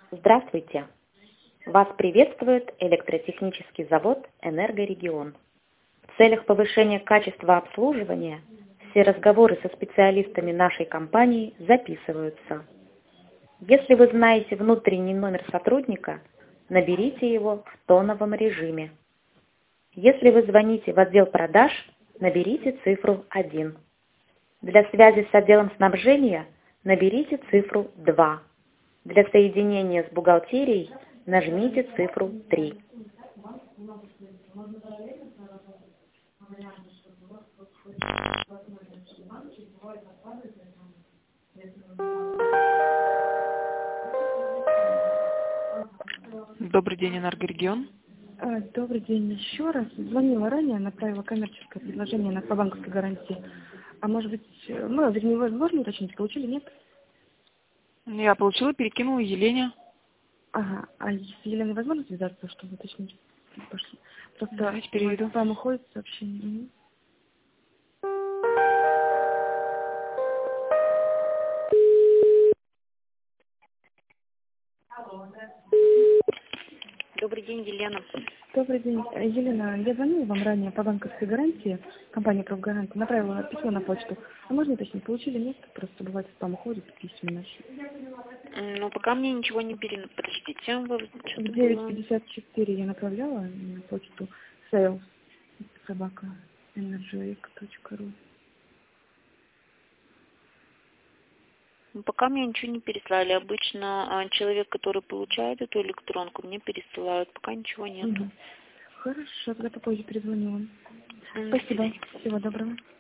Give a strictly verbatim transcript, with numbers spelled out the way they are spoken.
Здравствуйте! Вас приветствует электротехнический завод «Энергорегион». В целях повышения качества обслуживания все разговоры со специалистами нашей компании записываются. Если вы знаете внутренний номер сотрудника, наберите его в тоновом режиме. Если вы звоните в отдел продаж, наберите цифру один. Для связи с отделом снабжения наберите цифру два. Для соединения с бухгалтерией нажмите цифру три. Добрый день, Энергорегион. А, Добрый день еще раз. Звонила ранее, направила коммерческое предложение на по банковской гарантии. А может быть, ну, вернее, возможно уточнить, получили, нет? Я получила, перекинула Елене. Ага, а с Еленой возможно связаться, чтобы уточнить? Пошли. Просто Давайте переведу. вам уходит сообщение. Мгм. Добрый день, Елена. Добрый день. Э, Елена, я звонила вам ранее по банковской гарантии, компания «Профгарант», направила письмо на почту. А можно уточнить, получили, нет? Просто бывает, спам уходит, письма наши. М, Ну, пока мне ничего не пере... Подождите, вы что-то В девять было... пятьдесят четыре я направляла на почту sales собака energetic точка ру. Ну, пока мне ничего не переслали. Обычно а, человек, который получает эту электронку, мне пересылают. Пока ничего нету. Мгм. Хорошо, тогда попозже перезвоню вам. М, до Спасибо. свидания. Всего доброго.